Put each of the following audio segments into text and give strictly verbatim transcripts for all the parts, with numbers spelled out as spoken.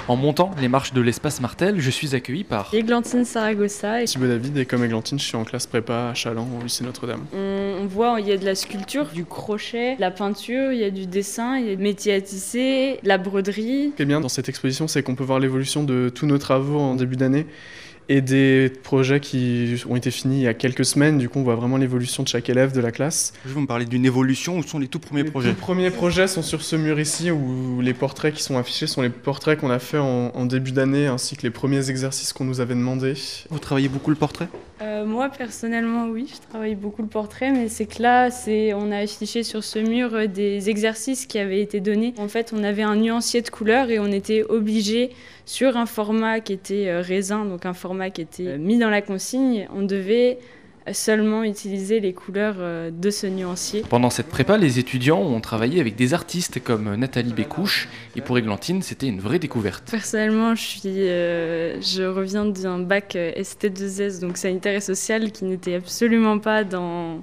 En montant les marches de l'espace Martel, je suis accueilli par... Églantine Saragossa. Et Thibaut David, et comme Églantine, je suis en classe prépa à Chaland, au lycée Notre-Dame. on, on voit, il y a de la sculpture, du crochet, de la peinture, il y a du dessin, il y a du métier à tisser, de la broderie. Ce qui est bien dans cette exposition, c'est qu'on peut voir l'évolution de tous nos travaux en début d'année et des projets qui ont été finis il y a quelques semaines. Du coup, on voit vraiment l'évolution de chaque élève de la classe. Je vais vous me parler d'une évolution. Où sont les tout premiers Les projets? tout premiers projets sont sur ce mur ici, où les portraits qui sont affichés sont les portraits qu'on a faits en, en début d'année, ainsi que les premiers exercices qu'on nous avait demandés. Vous travaillez beaucoup le portrait? Euh, moi personnellement oui, je travaille beaucoup le portrait, mais c'est que là c'est, on a affiché sur ce mur euh, des exercices qui avaient été donnés. En fait on avait un nuancier de couleurs et on était obligé sur un format qui était euh, raisin, donc un format qui était euh, mis dans la consigne, on devait seulement utiliser les couleurs euh, de ce nuancier. Pendant cette prépa, les étudiants ont travaillé avec des artistes comme Nathalie Bécouche, et pour Églantine, c'était une vraie découverte. Personnellement, je, suis, euh, je reviens d'un bac S T deux S, donc sanitaire et social, qui n'était absolument pas dans,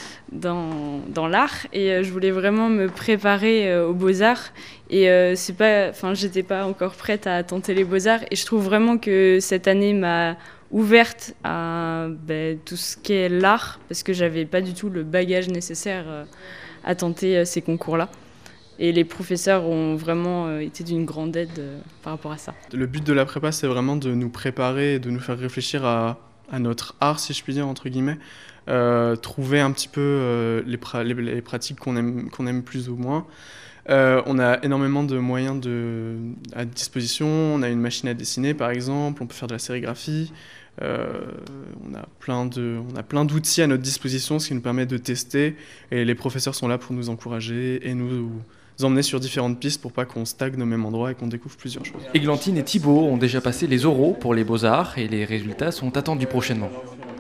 dans, dans l'art. Et euh, je voulais vraiment me préparer euh, aux beaux-arts. Et euh, c'est pas, enfin, j'étais pas encore prête à tenter les beaux-arts. Et je trouve vraiment que cette année m'a ouverte à ben, tout ce qui est l'art, parce que j'avais pas du tout le bagage nécessaire euh, à tenter euh, ces concours-là. Et les professeurs ont vraiment euh, été d'une grande aide euh, par rapport à ça. Le but de la prépa, c'est vraiment de nous préparer et de nous faire réfléchir à, à notre art, si je puis dire, entre guillemets. Euh, trouver un petit peu euh, les, pra- les, les pratiques qu'on aime, qu'on aime plus ou moins. Euh, on a énormément de moyens de, à disposition. On a une machine à dessiner, par exemple. On peut faire de la sérigraphie. Euh, on a plein de, on a plein d'outils à notre disposition, ce qui nous permet de tester. Et les professeurs sont là pour nous encourager et nous emmener sur différentes pistes pour pas qu'on stagne au même endroit et qu'on découvre plusieurs choses. Églantine et Thibaut ont déjà passé les oraux pour les beaux-arts et les résultats sont attendus prochainement.